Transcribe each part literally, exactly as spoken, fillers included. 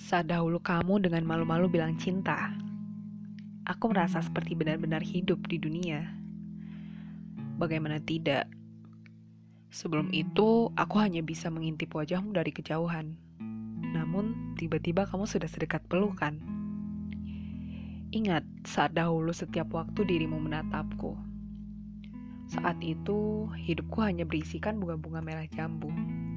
Saat dahulu kamu dengan malu-malu bilang cinta, aku merasa seperti benar-benar hidup di dunia. Bagaimana tidak? Sebelum itu, aku hanya bisa mengintip wajahmu dari kejauhan. Namun, tiba-tiba kamu sudah sedekat pelukan. Ingat saat dahulu setiap waktu dirimu menatapku. Saat itu, hidupku hanya berisikan bunga-bunga merah jambu.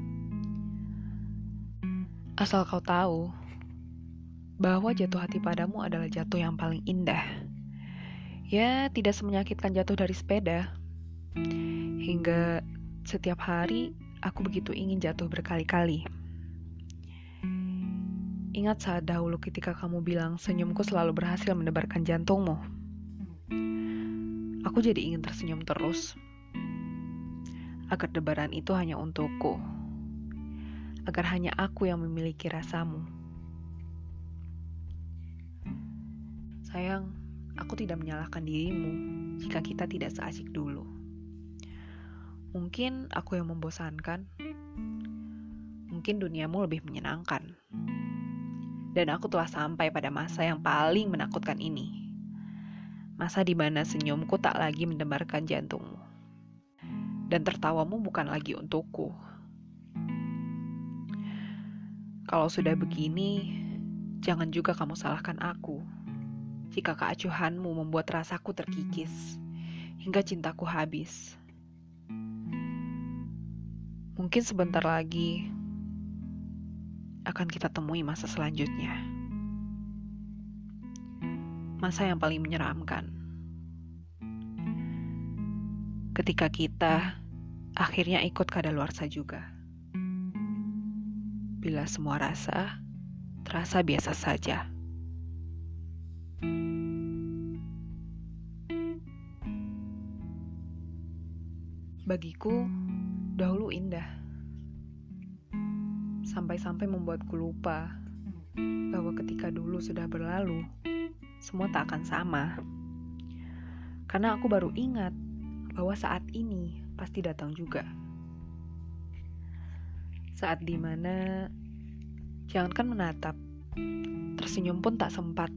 Asal kau tahu, bahwa jatuh hati padamu adalah jatuh yang paling indah. Ya, tidak semenyakitkan jatuh dari sepeda. Hingga setiap hari, aku begitu ingin jatuh berkali-kali. Ingat saat dahulu ketika kamu bilang senyumku selalu berhasil menebarkan jantungmu. Aku jadi ingin tersenyum terus. Agar debaran itu hanya untukku. Agar hanya aku yang memiliki rasamu. Sayang, aku tidak menyalahkan dirimu jika kita tidak seasik dulu. Mungkin aku yang membosankan. Mungkin duniamu lebih menyenangkan. Dan aku telah sampai pada masa yang paling menakutkan ini. Masa di mana senyumku tak lagi mendebarkan jantungmu. Dan tertawamu bukan lagi untukku. Kalau sudah begini, jangan juga kamu salahkan aku. Jika keacuhanmu membuat rasaku terkikis, hingga cintaku habis. Mungkin sebentar lagi akan kita temui masa selanjutnya. Masa yang paling menyeramkan. Ketika kita akhirnya ikut kadaluarsa juga. Bila semua rasa terasa biasa saja. Bagiku, dahulu indah. Sampai-sampai membuatku lupa bahwa ketika dulu sudah berlalu, semua tak akan sama. Karena aku baru ingat bahwa saat ini pasti datang juga. Saat dimana jangankan menatap, tersenyum pun tak sempat.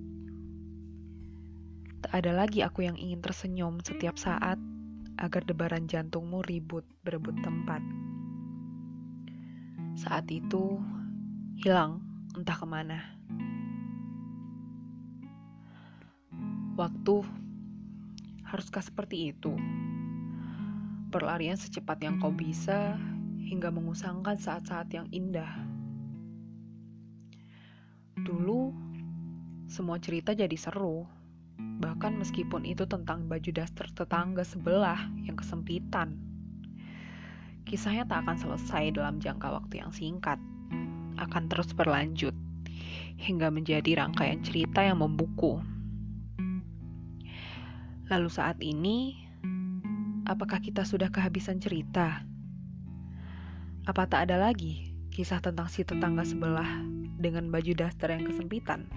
Tak ada lagi aku yang ingin tersenyum setiap saat agar debaran jantungmu ribut berebut tempat. Saat itu hilang entah kemana. Waktu haruskah seperti itu? Berlarian secepat yang kau bisa hingga mengusangkan saat-saat yang indah. Dulu semua cerita jadi seru. Bahkan meskipun itu tentang baju daster tetangga sebelah yang kesempitan. Kisahnya tak akan selesai dalam jangka waktu yang singkat. Akan terus berlanjut hingga menjadi rangkaian cerita yang membuku. Lalu saat ini, apakah kita sudah kehabisan cerita? Apa tak ada lagi kisah tentang si tetangga sebelah dengan baju daster yang kesempitan?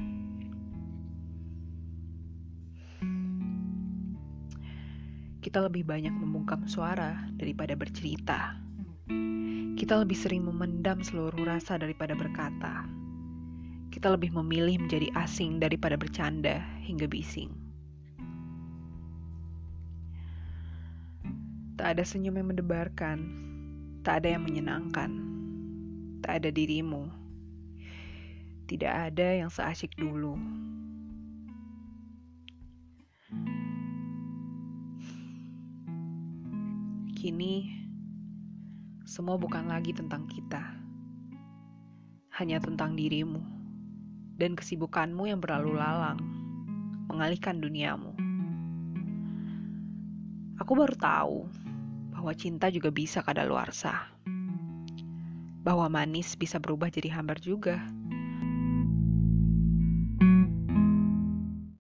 Kita lebih banyak membungkam suara daripada bercerita. Kita lebih sering memendam seluruh rasa daripada berkata. Kita lebih memilih menjadi asing daripada bercanda hingga bising. Tak ada senyum yang mendebarkan. Tak ada yang menyenangkan. Tak ada dirimu. Tidak ada yang seasyik dulu. Kini, semua bukan lagi tentang kita. Hanya tentang dirimu dan kesibukanmu yang berlalu lalang, mengalihkan duniamu. Aku baru tahu bahwa cinta juga bisa kadaluarsa. Bahwa manis bisa berubah jadi hambar juga.